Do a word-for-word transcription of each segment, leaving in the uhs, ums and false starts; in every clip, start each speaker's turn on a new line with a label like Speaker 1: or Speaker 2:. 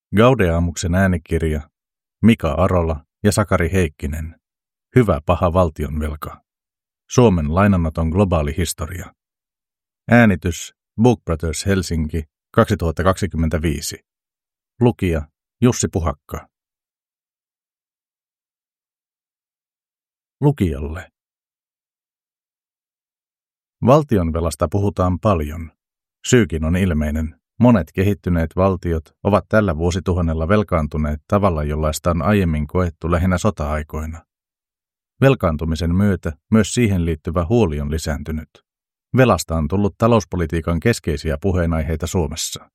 Speaker 1: Gaudeamuksen äänikirja, Mika Arola ja Sakari Heikkinen. Hyvä paha valtionvelka. Suomen lainanoton globaali historia. Äänitys Book Brothers Helsinki kaksituhattakaksikymmentäviisi. Lukija Jussi Puhakka. Lukijalle. Valtionvelasta puhutaan paljon. Syykin on ilmeinen. Monet kehittyneet valtiot ovat tällä vuosituhannella velkaantuneet tavalla, jollaista on aiemmin koettu lähinnä sota-aikoina. Velkaantumisen myötä myös siihen liittyvä huoli on lisääntynyt. Velasta on tullut talouspolitiikan keskeisiä puheenaiheita Suomessa.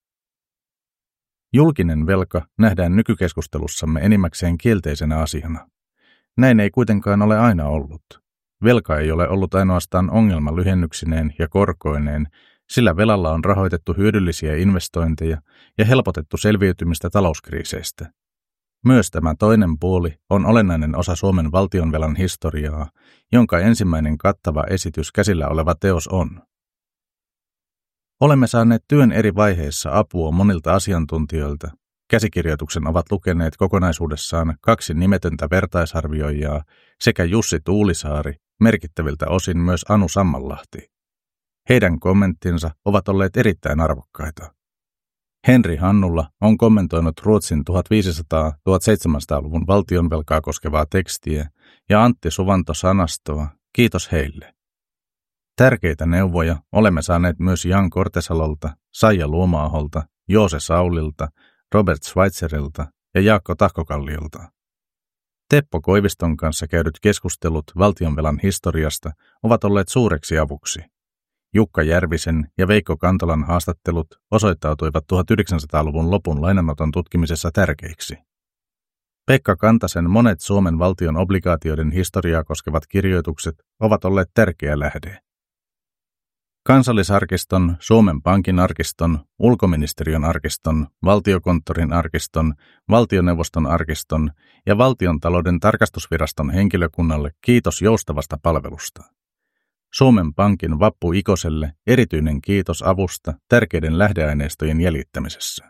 Speaker 1: Julkinen velka nähdään nykykeskustelussamme enimmäkseen kielteisenä asiana. Näin ei kuitenkaan ole aina ollut. Velka ei ole ollut ainoastaan ongelma lyhennyksineen ja korkoineen, sillä velalla on rahoitettu hyödyllisiä investointeja ja helpotettu selviytymistä talouskriiseistä. Myös tämä toinen puoli on olennainen osa Suomen valtionvelan historiaa, jonka ensimmäinen kattava esitys käsillä oleva teos on. Olemme saaneet työn eri vaiheissa apua monilta asiantuntijoilta. Käsikirjoituksen ovat lukeneet kokonaisuudessaan kaksi nimetöntä vertaisarvioijaa sekä Jussi Tuulisaari, merkittäviltä osin myös Anu Sammanlahti. Heidän kommenttinsa ovat olleet erittäin arvokkaita. Henri Hannula on kommentoinut Ruotsin tuhatviisisataa–tuhatseitsemänsataaluvun valtionvelkaa koskevaa tekstiä ja Antti Suvanto sanastoa, kiitos heille. Tärkeitä neuvoja olemme saaneet myös Jan Kortesalolta, Saija Luoma-aholta, Joose Saulilta, Robert Schweitzerilta ja Jaakko Tahkokalliolta. Teppo Koiviston kanssa käydyt keskustelut valtionvelan historiasta ovat olleet suureksi avuksi. Jukka Järvisen ja Veikko Kantolan haastattelut osoittautuivat tuhatyhdeksänsataaluvun lopun lainanoton tutkimisessa tärkeiksi. Pekka Kantasen monet Suomen valtion obligaatioiden historiaa koskevat kirjoitukset ovat olleet tärkeä lähde. Kansallisarkiston, Suomen Pankin arkiston, Ulkoministeriön arkiston, Valtiokonttorin arkiston, Valtioneuvoston arkiston ja Valtiontalouden tarkastusviraston henkilökunnalle kiitos joustavasta palvelusta. Suomen Pankin Vappu Ikoselle erityinen kiitos avusta tärkeiden lähdeaineistojen jäljittämisessä.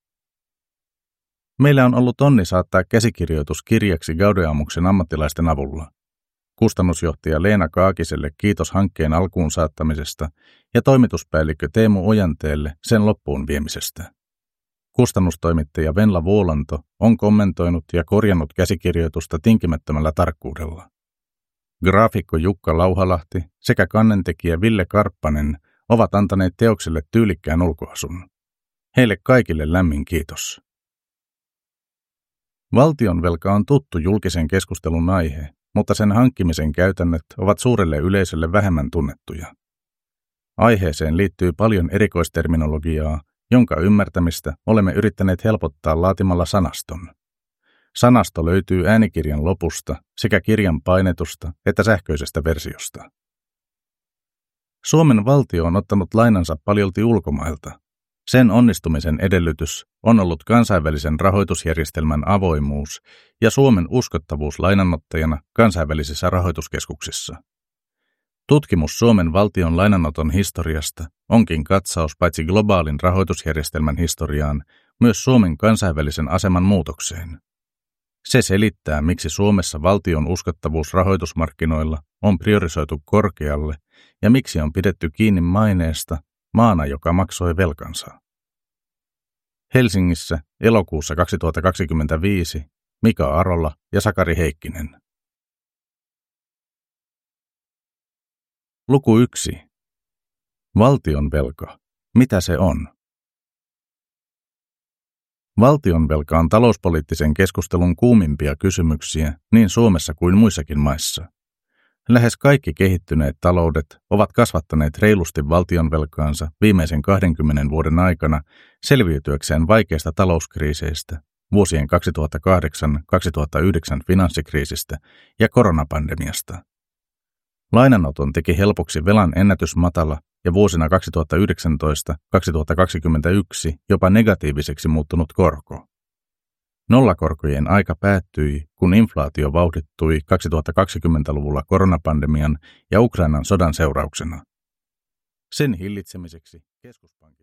Speaker 1: Meillä on ollut onni saattaa käsikirjoitus kirjaksi Gaudeamuksen ammattilaisten avulla. Kustannusjohtaja Leena Kaakiselle kiitos hankkeen alkuun saattamisesta ja toimituspäällikkö Teemu Ojanteelle sen loppuun viemisestä. Kustannustoimittaja Venla Vuolanto on kommentoinut ja korjannut käsikirjoitusta tinkimättömällä tarkkuudella. Graafikko Jukka Lauhalahti sekä kannentekijä Ville Karppanen ovat antaneet teokselle tyylikkään ulkoasun. Heille kaikille lämmin kiitos. Valtionvelka on tuttu julkisen keskustelun aihe, mutta sen hankkimisen käytännöt ovat suurelle yleisölle vähemmän tunnettuja. Aiheeseen liittyy paljon erikoisterminologiaa, jonka ymmärtämistä olemme yrittäneet helpottaa laatimalla sanaston. Sanasto löytyy äänikirjan lopusta sekä kirjan painetusta että sähköisestä versiosta. Suomen valtio on ottanut lainansa paljolti ulkomailta. Sen onnistumisen edellytys on ollut kansainvälisen rahoitusjärjestelmän avoimuus ja Suomen uskottavuus lainanottajana kansainvälisissä rahoituskeskuksissa. Tutkimus Suomen valtion lainanoton historiasta onkin katsaus paitsi globaalin rahoitusjärjestelmän historiaan, myös Suomen kansainvälisen aseman muutokseen. Se selittää, miksi Suomessa valtion uskottavuus rahoitusmarkkinoilla on priorisoitu korkealle ja miksi on pidetty kiinni maineesta maana, joka maksoi velkansa. Helsingissä elokuussa kaksituhattakaksikymmentäviisi Mika Arola ja Sakari Heikkinen. Luku yksi. Valtionvelka. Mitä se on? Valtionvelka on talouspoliittisen keskustelun kuumimpia kysymyksiä niin Suomessa kuin muissakin maissa. Lähes kaikki kehittyneet taloudet ovat kasvattaneet reilusti valtionvelkaansa viimeisen kahdenkymmenen vuoden aikana selviytyäkseen vaikeista talouskriiseistä, vuosien kaksituhattakahdeksan kaksituhattayhdeksän finanssikriisistä ja koronapandemiasta. Lainanoton teki helpoksi velan ennätysmatala ja vuosina kaksituhattayhdeksäntoista kaksituhattakaksikymmentäyksi jopa negatiiviseksi muuttunut korko. Nollakorkojen aika päättyi, kun inflaatio vauhdittui kaksituhattakaksikymmentäluvulla koronapandemian ja Ukrainan sodan seurauksena. Sen hillitsemiseksi keskuspankit